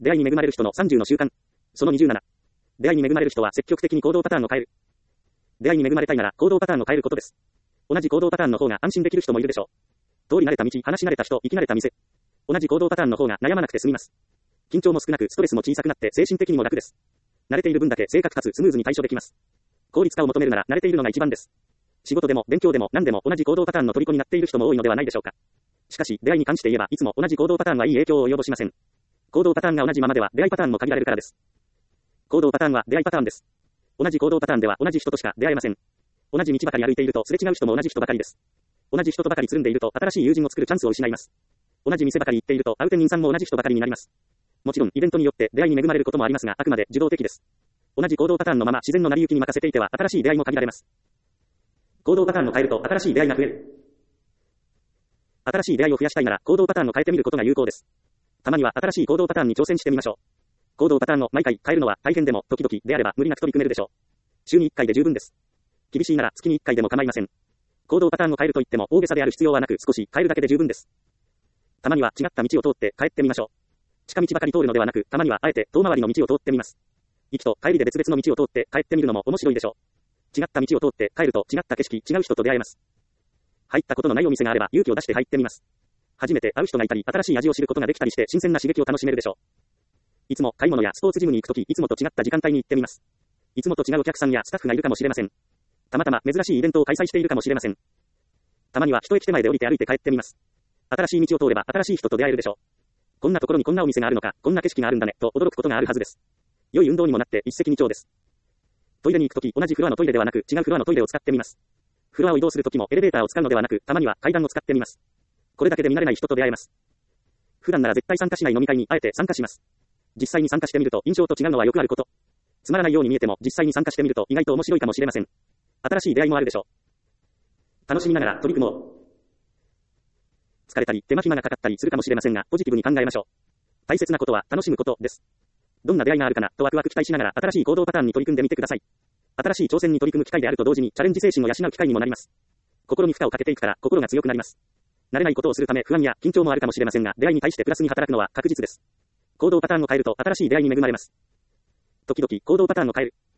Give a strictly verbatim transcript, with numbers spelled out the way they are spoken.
出会いに恵まれる人のさんじゅうの習慣。そのにじゅうなな。出会いに恵まれる人は積極的に行動パターンを変える。出会いに恵まれたいなら行動パターンを変えることです。同じ行動パターンの方が安心できる人もいるでしょう。通り慣れた道、話し慣れた人、生き慣れた店。同じ行動パターンの方が悩まなくて済みます。緊張も少なくストレスも小さくなって精神的にも楽です。慣れている分だけ正確かつスムーズに対処できます。効率化を求めるなら慣れているのが一番です。仕事でも勉強でも何でも同じ行動パターンの虜になっている人も多いのではないでしょうか。しかし出会いに関して言えばいつも同じ行動パターンはいい影響を及ぼしません。行動パターンが同じままでは出会いパターンも限られるからです。行動パターンは出会いパターンです。同じ行動パターンでは同じ人としか出会えません。同じ道ばかり歩いているとすれ違う人も同じ人ばかりです。同じ人とばかりつるんでいると新しい友人を作るチャンスを失います。同じ店ばかり行っていると会う店員さんも同じ人ばかりになります。もちろんイベントによって出会いに恵まれることもありますがあくまで受動的です。同じ行動パターンのまま自然の成り行きに任せていては新しい出会いも限られます。行動パターンを変えると新しい出会いが増える。新しい出会いを増やしたいなら行動パターンを変えてみることが有効です。たまには新しい行動パターンに挑戦してみましょう。行動パターンを毎回変えるのは大変でも時々であれば無理なく取り組めるでしょう。週にいっかいで十分です。厳しいなら月にいっかいでも構いません。行動パターンを変えるといっても大げさである必要はなく少し変えるだけで十分です。たまには違った道を通って帰ってみましょう。近道ばかり通るのではなくたまにはあえて遠回りの道を通ってみます。行きと帰りで別々の道を通って帰ってみるのも面白いでしょう。違った道を通って帰ると違った景色、違う人と出会えます。入ったことのないお店があれば勇気を出して入ってみます。初めて会う人がいたり新しい味を知ることができたりして新鮮な刺激を楽しめるでしょう。いつも買い物やスポーツジムに行くときいつもと違った時間帯に行ってみます。いつもと違うお客さんやスタッフがいるかもしれません。たまたま珍しいイベントを開催しているかもしれません。たまには一駅手前で降りて歩いて帰ってみます。新しい道を通れば新しい人と出会えるでしょう。こんなところにこんなお店があるのか、こんな景色があるんだね、と驚くことがあるはずです。良い運動にもなって一石二鳥です。トイレに行くとき同じフロアのトイレではなく違うフロアのトイレを使ってみます。フロアを移動するときもエレベーターを使うのではなくたまには階段を使ってみます。これだけで見慣れない人と出会えます。普段なら絶対参加しない飲み会にあえて参加します。実際に参加してみると印象と違うのはよくあること。つまらないように見えても実際に参加してみると意外と面白いかもしれません。新しい出会いもあるでしょう。楽しみながら取り組もう。疲れたり手間暇がかかったりするかもしれませんがポジティブに考えましょう。大切なことは楽しむことです。どんな出会いがあるかなとワクワク期待しながら新しい行動パターンに取り組んでみてください。新しい挑戦に取り組む機会であると同時にチャレンジ精神を養う機会にもなります。心に負荷をかけていくから心が強くなります。慣れないことをするため不安や緊張もあるかもしれませんが出会いに対してプラスに働くのは確実です。行動パターンを変えると新しい出会いに恵まれます。時々行動パターンを変える。